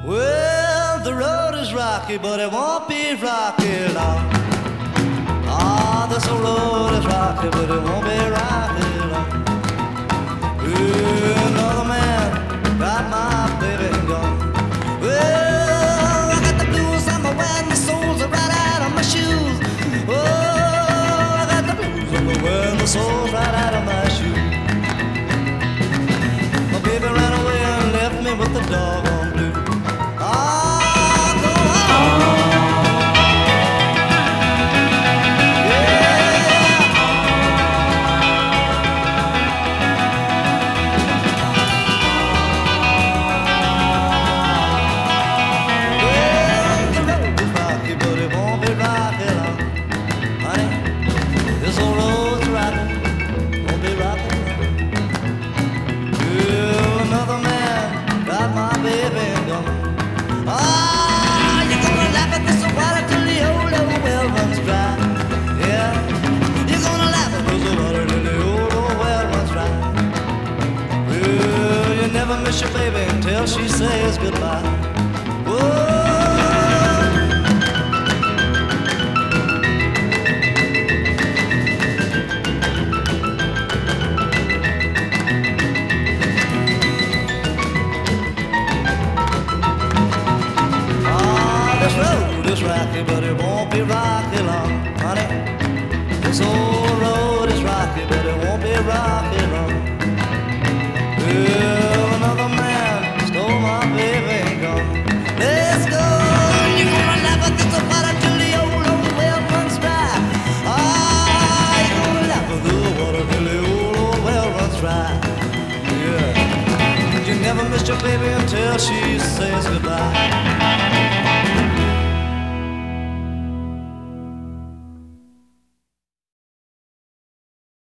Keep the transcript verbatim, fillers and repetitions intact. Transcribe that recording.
Well, the road is rocky, but it won't be rocky long. Ah, this old road is rocky, but it won't be rocky long. Ooh, another man got my baby gone. Well, I got the blues on my wearing, the soles are right out of my shoes. Oh, I got the blues on my wearing, the soles right out of my shoes. My baby ran away and left me with the doggone blues. Miss your baby until she says goodbye. Whoa. Ah, this road is rocky, but it won't be rocky long, honey. This old road is rocky, but it won't be rocky long. Well, another man stole my baby and gone. Let's go, you're gonna laugh at this water till the old, old well runs dry. Ah, you're gonna laugh at the water till the old, old well runs dry. Yeah, you never missed your baby until she says goodbye.